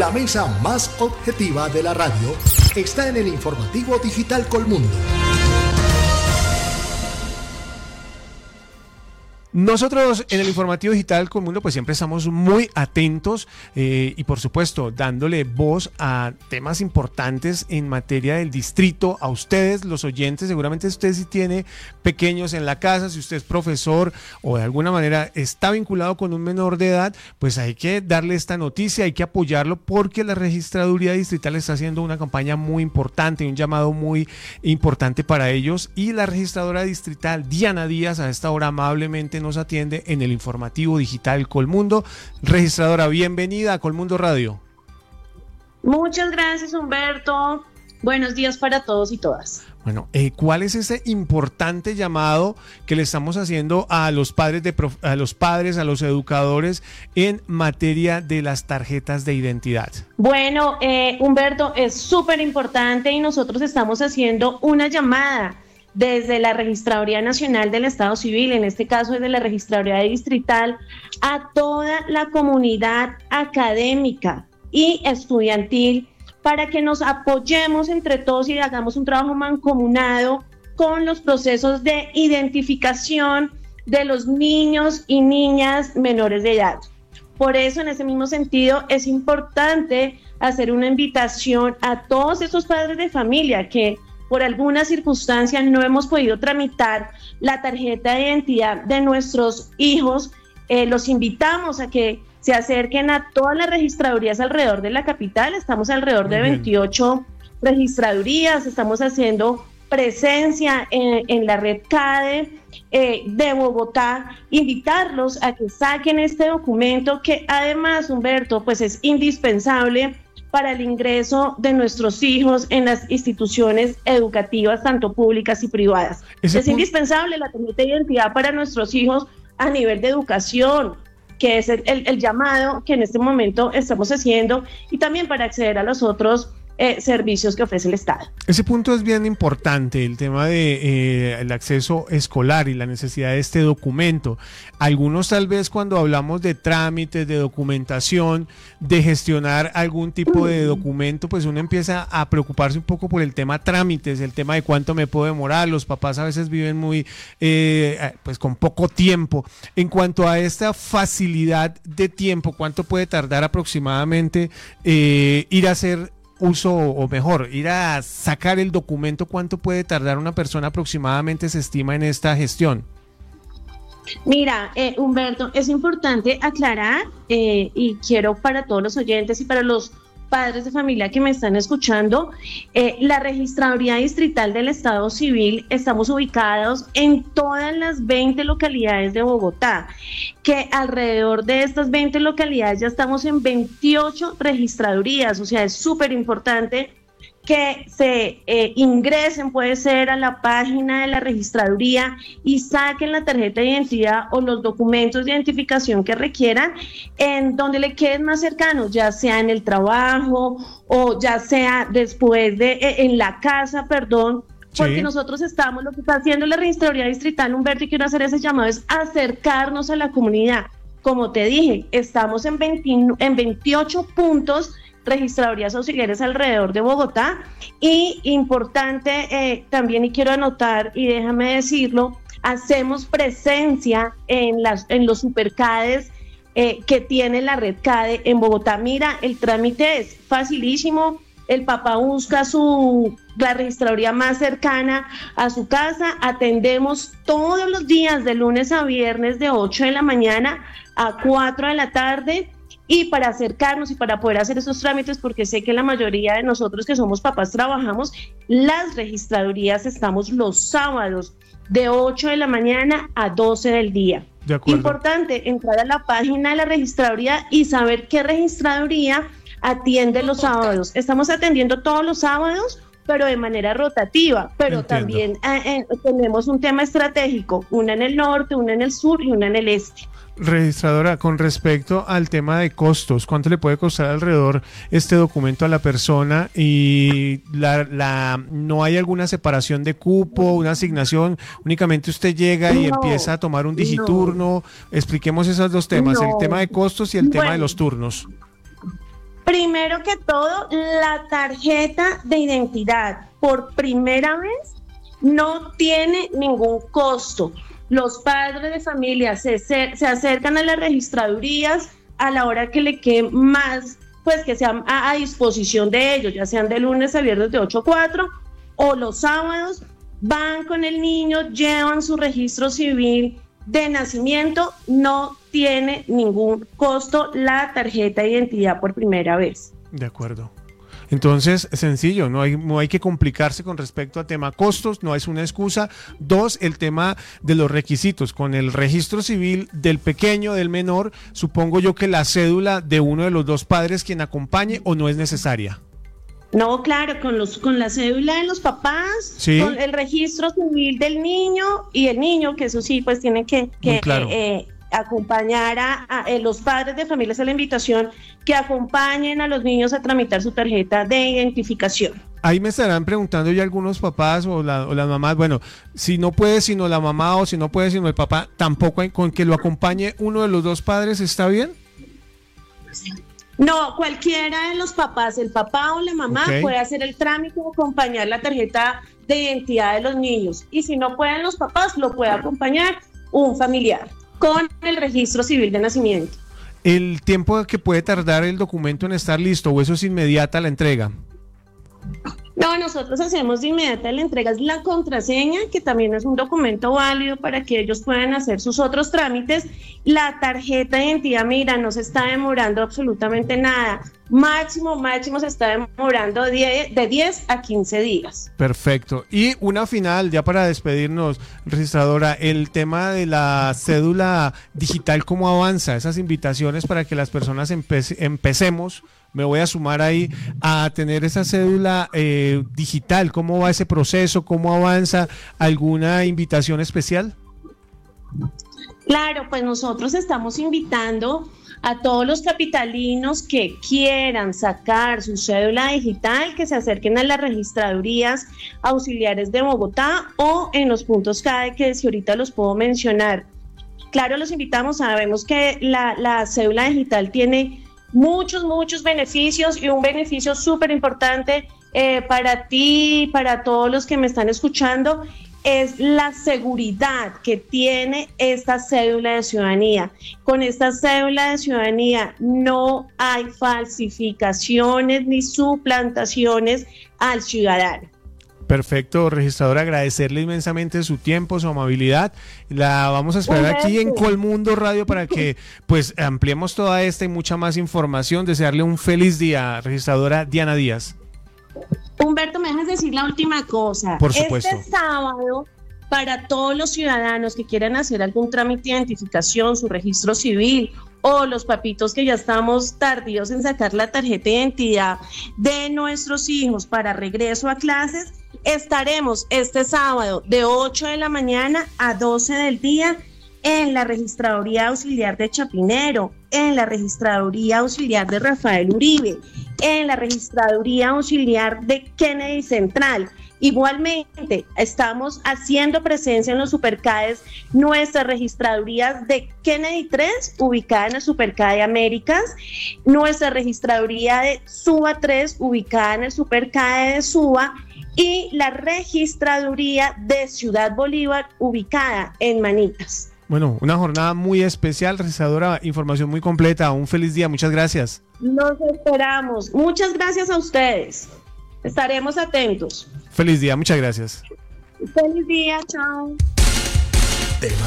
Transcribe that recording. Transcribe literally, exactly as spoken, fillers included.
La mesa más objetiva de la radio está en el informativo digital Colmundo. Nosotros en el informativo digital Colmundo pues siempre estamos muy atentos eh, y por supuesto dándole voz a temas importantes en materia del distrito, a ustedes los oyentes. Seguramente usted si tiene pequeños en la casa, si usted es profesor o de alguna manera está vinculado con un menor de edad, pues hay que darle esta noticia, hay que apoyarlo porque la Registraduría Distrital está haciendo una campaña muy importante, un llamado muy importante para ellos, y la registradora distrital Diana Díaz a esta hora amablemente nos atiende en el informativo digital Colmundo. Registradora, bienvenida a Colmundo Radio. Muchas gracias, Humberto. Buenos días para todos y todas. Bueno, eh, ¿cuál es ese importante llamado que le estamos haciendo a los padres, de prof- a los padres, a los educadores en materia de las tarjetas de identidad? Bueno, eh, Humberto, es súper importante y nosotros estamos haciendo una llamada desde la Registraduría Nacional del Estado Civil, en este caso desde la Registraduría Distrital, a toda la comunidad académica y estudiantil para que nos apoyemos entre todos y hagamos un trabajo mancomunado con los procesos de identificación de los niños y niñas menores de edad. Por eso, en ese mismo sentido, es importante hacer una invitación a todos esos padres de familia que por alguna circunstancia no hemos podido tramitar la tarjeta de identidad de nuestros hijos. Eh, los invitamos a que se acerquen a todas las registradurías alrededor de la capital. Estamos alrededor de veintiocho registradurías, estamos haciendo presencia en, en la red CADE eh, de Bogotá. Invitarlos a que saquen este documento que además, Humberto, pues es indispensable para el ingreso de nuestros hijos en las instituciones educativas, tanto públicas y privadas. Ese es punto... indispensable la tarjeta de identidad para nuestros hijos a nivel de educación, que es el, el, el llamado que en este momento estamos haciendo, y también para acceder a los otros Eh, servicios que ofrece el Estado. Ese punto es bien importante, el tema de eh, el acceso escolar y la necesidad de este documento. Algunos tal vez cuando hablamos de trámites, de documentación, de gestionar algún tipo de documento, pues uno empieza a preocuparse un poco por el tema trámites, el tema de cuánto me puedo demorar. Los papás a veces viven muy, eh, pues con poco tiempo. En cuanto a esta facilidad de tiempo, ¿cuánto puede tardar aproximadamente eh, ir a hacer uso, o mejor, ir a sacar el documento? ¿Cuánto puede tardar una persona aproximadamente, se estima, en esta gestión? Mira, eh, Humberto, es importante aclarar eh, y quiero para todos los oyentes y para los padres de familia que me están escuchando, eh, la Registraduría Distrital del Estado Civil estamos ubicados en todas las veinte localidades de Bogotá, que alrededor de estas veinte localidades ya estamos en veintiocho registradurías. O sea, es súper importante que se eh, ingresen, puede ser a la página de la registraduría, y saquen la tarjeta de identidad o los documentos de identificación que requieran en donde le queden más cercanos, ya sea en el trabajo o ya sea después de eh, en la casa, perdón, porque sí. Nosotros estamos, lo que está haciendo la Registraduría Distrital, Humberto, y quiero hacer ese llamado, es acercarnos a la comunidad. Como te dije, estamos en, veinte, en veintiocho puntos registradurías auxiliares alrededor de Bogotá, y importante eh, también, y quiero anotar y déjame decirlo, hacemos presencia en, las, en los supercades eh, que tiene la red CADE en Bogotá. Mira, el trámite es facilísimo, el papá busca su, la registraduría más cercana a su casa, atendemos todos los días de lunes a viernes de ocho de la mañana a cuatro de la tarde, y para acercarnos y para poder hacer esos trámites, porque sé que la mayoría de nosotros que somos papás trabajamos, las registradurías estamos los sábados de ocho de la mañana a doce del día. De acuerdo. Importante entrar a la página de la registraduría y saber qué registraduría atiende los sábados. Estamos atendiendo todos los sábados, pero de manera rotativa, pero Entiendo. también eh, eh, tenemos un tema estratégico, una en el norte, una en el sur y una en el este. Registradora, con respecto al tema de costos, ¿cuánto le puede costar alrededor este documento a la persona? Y la, la no hay alguna separación de cupo, una asignación, únicamente usted llega y no, empieza a tomar un digiturno. No. Expliquemos esos dos temas, no. el tema de costos y el bueno. tema de los turnos. Primero que todo, la tarjeta de identidad por primera vez no tiene ningún costo. Los padres de familia se, se, se acercan a las registradurías a la hora que le quede más, pues que sean a, a disposición de ellos, ya sean de lunes a viernes de ocho a cuatro o los sábados, van con el niño, llevan su registro civil de nacimiento, no tiene ningún costo la tarjeta de identidad por primera vez. De acuerdo. Entonces, sencillo, no hay, no hay que complicarse con respecto a tema costos, no es una excusa. Dos, el tema de los requisitos. Con el registro civil del pequeño, del menor, supongo yo que la cédula de uno de los dos padres quien acompañe o no es necesaria. No, claro, con los con la cédula de los papás, ¿sí? Con el registro civil del niño y el niño, que eso sí, pues tiene que, que claro. eh, eh, acompañar a, a eh, los padres de familias a la invitación que acompañen a los niños a tramitar su tarjeta de identificación. Ahí me estarán preguntando ya algunos papás o, la, o las mamás, bueno, si no puede sino la mamá o si no puede sino el papá, tampoco hay, con que lo acompañe uno de los dos padres, ¿está bien? No, cualquiera de los papás, el papá o la mamá, okay, puede hacer el trámite de acompañar la tarjeta de identidad de los niños. Y si no pueden los papás, lo puede acompañar un familiar con el registro civil de nacimiento. ¿El tiempo que puede tardar el documento en estar listo o eso es inmediata la entrega? No, nosotros hacemos de inmediata la entrega, es la contraseña, que también es un documento válido para que ellos puedan hacer sus otros trámites. La tarjeta de identidad, mira, no se está demorando absolutamente nada. Máximo, máximo se está demorando de diez a quince días. Perfecto. Y una final, ya para despedirnos, registradora, el tema de la cédula digital, ¿cómo avanza? Esas invitaciones para que las personas empe- empecemos, me voy a sumar ahí, a tener esa cédula eh, digital. ¿Cómo va ese proceso? ¿Cómo avanza? ¿Alguna invitación especial? Claro, pues nosotros estamos invitando a todos los capitalinos que quieran sacar su cédula digital, que se acerquen a las registradurías auxiliares de Bogotá o en los puntos C A D E que si ahorita los puedo mencionar. Claro, los invitamos, sabemos que la, la cédula digital tiene muchos, muchos beneficios y un beneficio súper importante eh, para ti, para todos los que me están escuchando, es la seguridad que tiene esta cédula de ciudadanía. Con esta cédula de ciudadanía no hay falsificaciones ni suplantaciones al ciudadano. Perfecto, registradora, agradecerle inmensamente su tiempo, su amabilidad. La vamos a esperar aquí en Colmundo Radio para que pues ampliemos toda esta y mucha más información. Desearle un feliz día, registradora Diana Díaz. Humberto, ¿me dejas decir la última cosa? Por supuesto. Este sábado, para todos los ciudadanos que quieran hacer algún trámite de identificación, su registro civil, o los papitos que ya estamos tardíos en sacar la tarjeta de identidad de nuestros hijos para regreso a clases, estaremos este sábado de ocho de la mañana a doce del día en la Registraduría Auxiliar de Chapinero, en la Registraduría Auxiliar de Rafael Uribe, en la Registraduría Auxiliar de Kennedy Central. Igualmente, estamos haciendo presencia en los Supercades, nuestras registradurías de Kennedy tres, ubicada en el Supercade Américas, nuestra registraduría de Suba tres, ubicada en el Supercade de Suba, y la registraduría de Ciudad Bolívar, ubicada en Manitas. Bueno, una jornada muy especial, registradora, información muy completa. Un feliz día, muchas gracias. Nos esperamos. Muchas gracias a ustedes. Estaremos atentos. Feliz día, muchas gracias. Feliz día, chao.